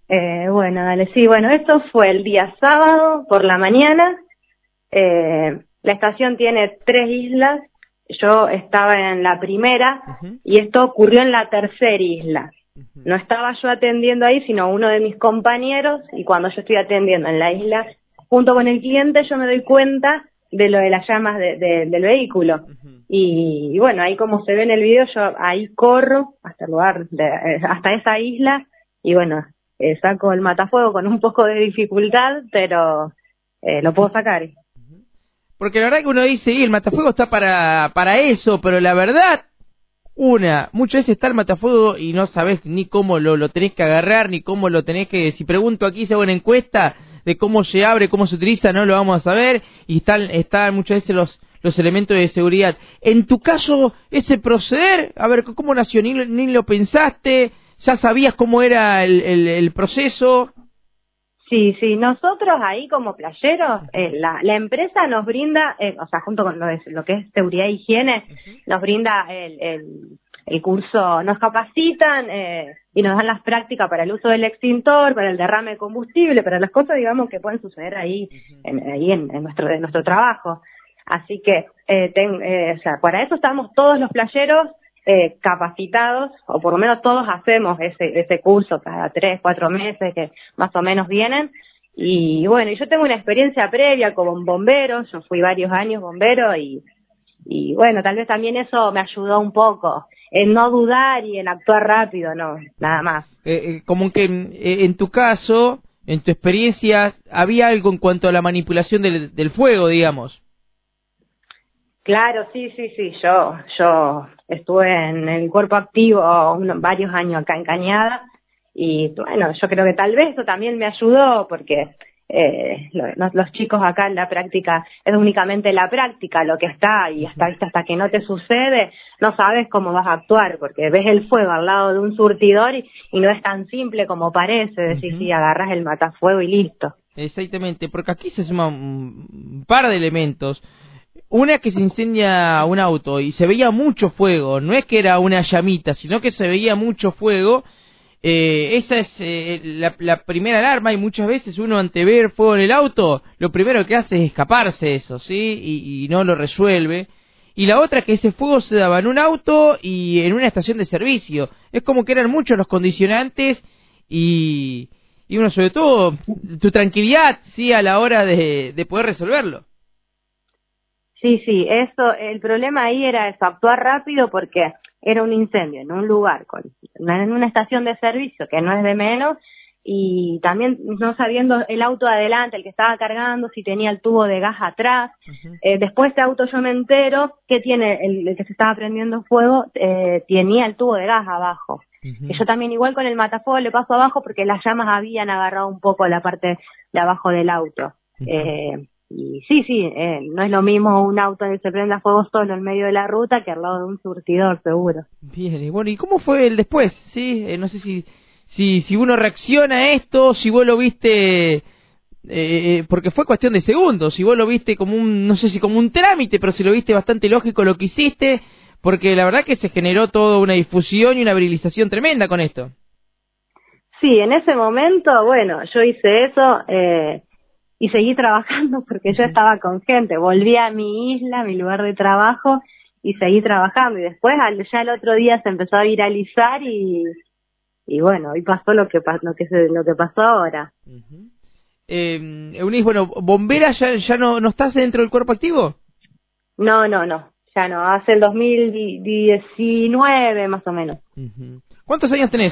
Bueno, dale, sí, bueno, esto fue el día sábado por la mañana. La estación tiene 3 islas, yo estaba en la primera y esto ocurrió en la tercera isla. No estaba yo atendiendo ahí, sino uno de mis compañeros, y cuando yo estoy atendiendo en la isla, junto con el cliente, yo me doy cuenta de lo de las llamas del vehículo. Y bueno, ahí como se ve en el video, yo ahí corro hasta el lugar, hasta esa isla, y bueno, saco el matafuego con un poco de dificultad, pero lo puedo sacar. Porque la verdad que uno dice, el matafuego está para eso, pero la verdad, muchas veces está el matafuego y no sabés ni cómo lo tenés que agarrar, ni cómo lo tenés que... Si pregunto aquí, se hago una encuesta de cómo se abre, cómo se utiliza, no lo vamos a saber, y están muchas veces los elementos de seguridad. En tu caso, ese proceder, a ver, ¿cómo nació? ¿Ni lo pensaste? ¿Ya sabías cómo era el proceso? Sí, nosotros ahí como playeros, la empresa nos brinda, o sea, junto con lo que es seguridad e higiene, nos brinda el curso, nos capacitan y nos dan las prácticas para el uso del extintor, para el derrame de combustible, para las cosas, digamos, que pueden suceder ahí en nuestro trabajo. Así que, o sea, para eso estamos todos los playeros capacitados, o por lo menos todos hacemos ese curso cada 3, 4 meses que más o menos vienen. Y bueno, yo tengo una experiencia previa como bombero, yo fui varios años bombero y bueno, tal vez también eso me ayudó un poco en no dudar y en actuar rápido, no, nada más. Como que en tu caso, en tu experiencia, había algo en cuanto a la manipulación del fuego, digamos. Claro, sí, yo estuve en el cuerpo activo varios años acá en Cañada y bueno, yo creo que tal vez eso también me ayudó porque los chicos acá en la práctica, es únicamente la práctica lo que está y hasta que no te sucede no sabes cómo vas a actuar porque ves el fuego al lado de un surtidor y no es tan simple como parece, decir sí, agarras el matafuego y listo. Exactamente, porque aquí se suman un par de elementos. Una, que se incendia un auto y se veía mucho fuego, no es que era una llamita, sino que se veía mucho fuego. Esa es la primera alarma y muchas veces uno ante ver fuego en el auto, lo primero que hace es escaparse de eso, ¿sí? Y no lo resuelve. Y la otra, que ese fuego se daba en un auto y en una estación de servicio. Es como que eran muchos los condicionantes y uno, sobre todo, tu tranquilidad, ¿sí? A la hora de poder resolverlo. Sí, eso, el problema ahí era eso, actuar rápido porque era un incendio en un lugar, en una estación de servicio que no es de menos, y también no sabiendo el auto adelante, el que estaba cargando, si tenía el tubo de gas atrás. Después de auto yo me entero que tiene el que se estaba prendiendo fuego, tenía el tubo de gas abajo. Y yo también igual con el matafuego le paso abajo porque las llamas habían agarrado un poco la parte de abajo del auto. Y sí, no es lo mismo un auto que se prenda fuego solo en medio de la ruta que al lado de un surtidor, seguro. Bien, y bueno, ¿y cómo fue el después? ¿Sí? No sé si uno reacciona a esto, si vos lo viste, porque fue cuestión de segundos, si vos lo viste como no sé si como un trámite, pero si lo viste bastante lógico lo que hiciste, porque la verdad que se generó toda una difusión y una viralización tremenda con esto. Sí, en ese momento, bueno, yo hice eso, y seguí trabajando porque yo estaba con gente, volví a mi isla, a mi lugar de trabajo y seguí trabajando y después ya el otro día se empezó a viralizar y bueno, y pasó lo que pasó ahora. Eunice, bueno, bombera ya no estás dentro del cuerpo activo. No, ya no, hace el 2019 más o menos. ¿Cuántos años tenés?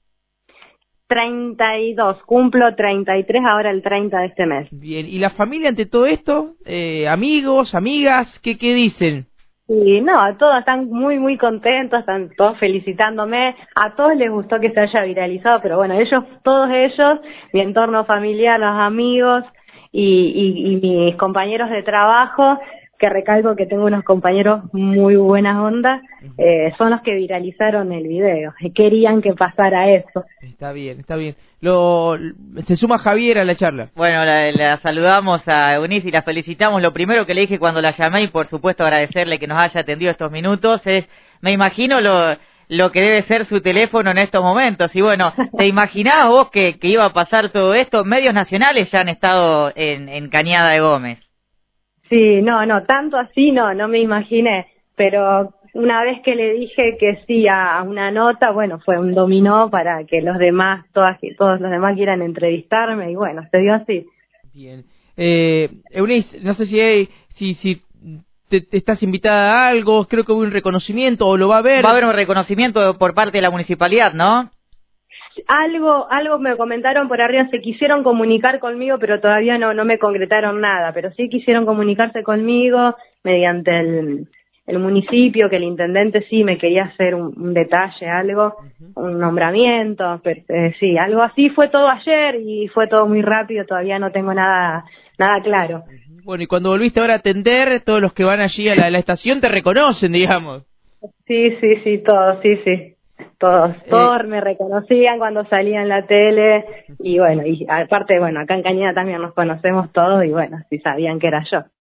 32, cumplo 33 ahora el 30 de este mes. Bien, ¿y la familia ante todo esto? Amigos, amigas, ¿qué dicen? Sí, no, todos están muy contentos, están todos felicitándome, a todos les gustó que se haya viralizado, pero bueno, todos ellos, mi entorno familiar, los amigos y mis compañeros de trabajo, que recalco que tengo unos compañeros muy buenas ondas, son los que viralizaron el video, querían que pasara eso. Está bien. Se suma Javier a la charla. Bueno, la saludamos a Eunice y la felicitamos. Lo primero que le dije cuando la llamé, y por supuesto agradecerle que nos haya atendido estos minutos, es, me imagino lo que debe ser su teléfono en estos momentos. Y bueno, ¿te imaginabas vos que iba a pasar todo esto? Medios nacionales ya han estado en Cañada de Gómez. Sí, no, tanto así no me imaginé, pero una vez que le dije que sí a una nota, bueno, fue un dominó para que los demás, todos los demás quieran entrevistarme y bueno, se dio así. Bien. Eunice, no sé si te estás invitada a algo, creo que hubo un reconocimiento o lo va a haber. Va a haber un reconocimiento por parte de la municipalidad, ¿no? Algo me comentaron por arriba, se quisieron comunicar conmigo, pero todavía no me concretaron nada, pero sí quisieron comunicarse conmigo mediante el municipio, que el intendente sí me quería hacer un detalle, algo, un nombramiento, pero, sí, algo así. Fue todo ayer y fue todo muy rápido, todavía no tengo nada claro. Bueno, y cuando volviste ahora a atender, todos los que van allí a la estación te reconocen, digamos. Sí, todos, sí. Todos me reconocían cuando salía en la tele y bueno, y aparte, bueno, acá en Cañada también nos conocemos todos y bueno, sí sabían que era yo.